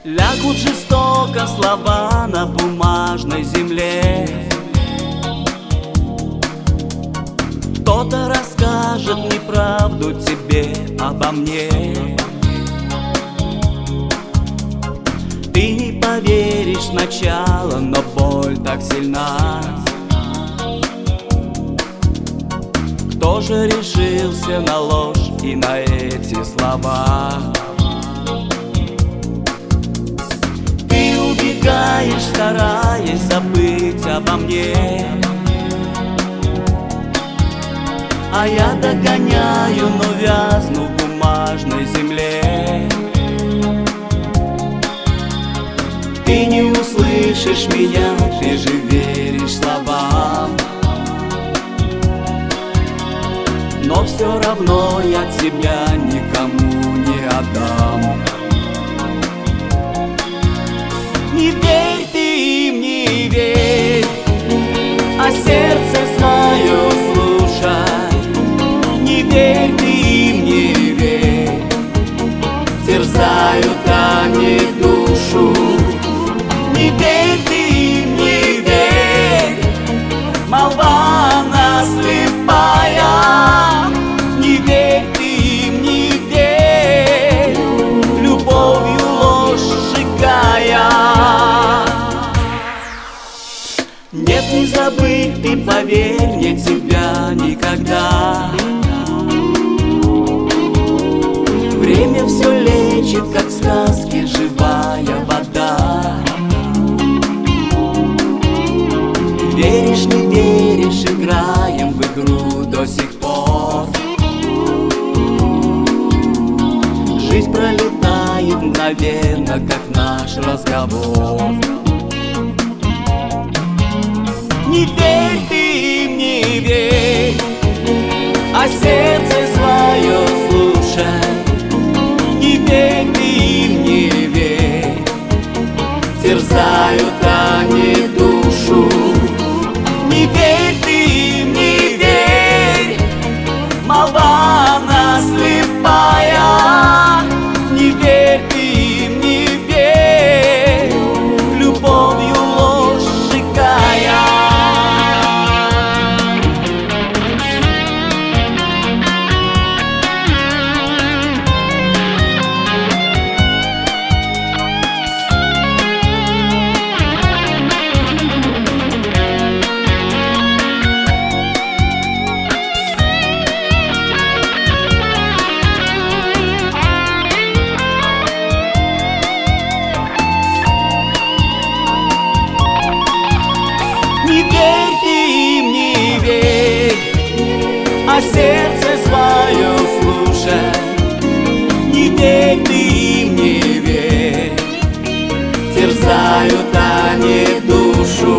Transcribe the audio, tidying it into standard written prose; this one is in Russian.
Лягут жестоко слова на бумажной земле. Кто-то расскажет неправду тебе обо мне. Ты не поверишь сначала, но боль так сильна. Кто же решился на ложь и на эти слова? Ты убегаешь, стараясь забыть обо мне, а я догоняю, но вязну в бумажной земле. Ты не услышишь меня, ты же веришь словам, но все равно я тебя никому не отдам. Не верь ты им, не верь, а сердце свое слушай. Не верь ты им, не верь, терзают они душу. Не верь ты им, не верь, молва она слепая. Не верь ты им, не верь, любовью ложь сжигая. Нет, не забыть, ты поверь мне, тебя никогда. Время все лечит, как в сказке живая вода. Веришь, не веришь, играем в игру до сих пор. Жизнь пролетает мгновенно, как наш разговор. Не верь ты им, не верь, а сердце свое слушай. Не верь ты им, не верь, терзают они душу. Не верь ты им, не верь, молва она слепая. Не верь ты им, не верь, любовью ложь сжигая. Не верь ты им, не верь, а сердце свое слушай. Не верь ты им, не верь, терзают они душу.